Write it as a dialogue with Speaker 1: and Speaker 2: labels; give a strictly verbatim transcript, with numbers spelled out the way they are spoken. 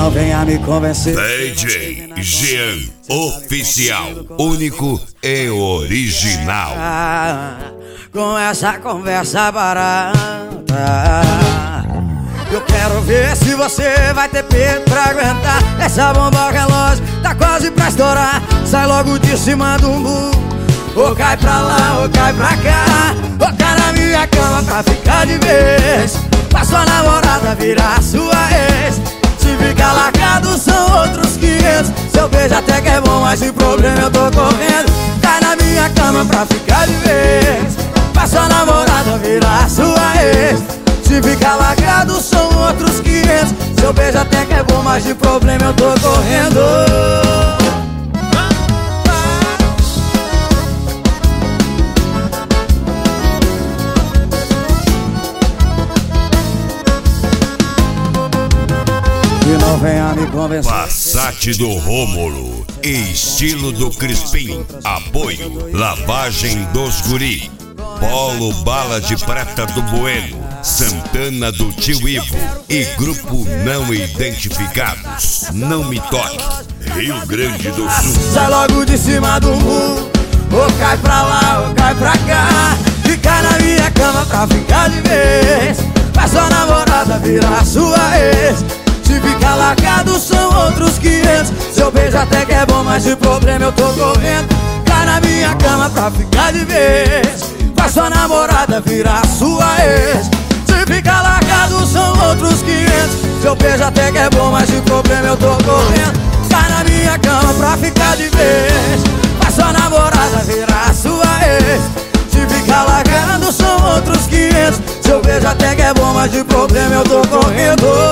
Speaker 1: não venha me convencer.
Speaker 2: D J Jean Oficial, único e original.
Speaker 1: Com essa conversa barata, eu quero ver se você vai ter peito pra aguentar essa bomba relógio, tá quase pra estourar. Sai logo de cima do muro, ou cai pra lá, ou cai pra cá, ou cai na minha cama pra ficar de vez. Pra sua namorada virar sua ex. Se ficar largado são outros quinhentos. Seu beijo até que é bom, mas o problema eu tô correndo. Cai na minha cama pra ficar de vez. Pra sua namorada virar sua ex. Se ficar largado são outros quinhentos. Seu beijo até que é bom, mas de problema eu tô correndo. E não venha me convencer.
Speaker 2: Passat do Rômulo, estilo do Crispim. Apoio Lavagem dos Guri, Polo Bala de Prata do Bueno, Santana do Tio Ivo e Grupo Não Identificados. Não Me Toque, Rio Grande do Sul.
Speaker 1: Sai logo de cima do muro, ou cai pra lá, ou cai pra cá, e cai na minha cama pra ficar de vez. Pra sua namorada virar sua ex. Se ficar largado são outros quinhentos. Seu beijo até que é bom, mas de problema eu tô correndo. Cai na minha cama pra ficar de vez. Pra sua namorada virar sua ex. Se ficar largado são outros quinhentos. Seu beijo até que é bom, mas de problema eu tô correndo. Cai na minha cama pra ficar de vez. Pra sua namorada virar sua ex. Se ficar largado são outros quinhentos. Seu beijo até que é bom, mas de problema eu tô correndo.